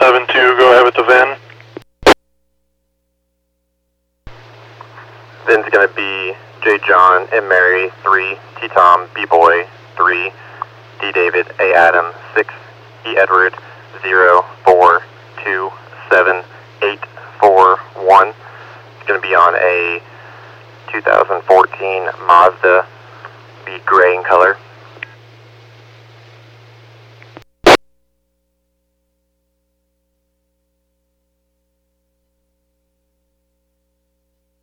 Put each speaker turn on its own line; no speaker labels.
272, go ahead with the VIN.
VIN's going to be J. John, M. Mary, 3, T. Tom, B. Boy, 3, D. David, A. Adam, 6, E. Edward, 0, 4, 2, 7, 8, 4, 1. It's going to be on a 2014 Mazda, be gray in color.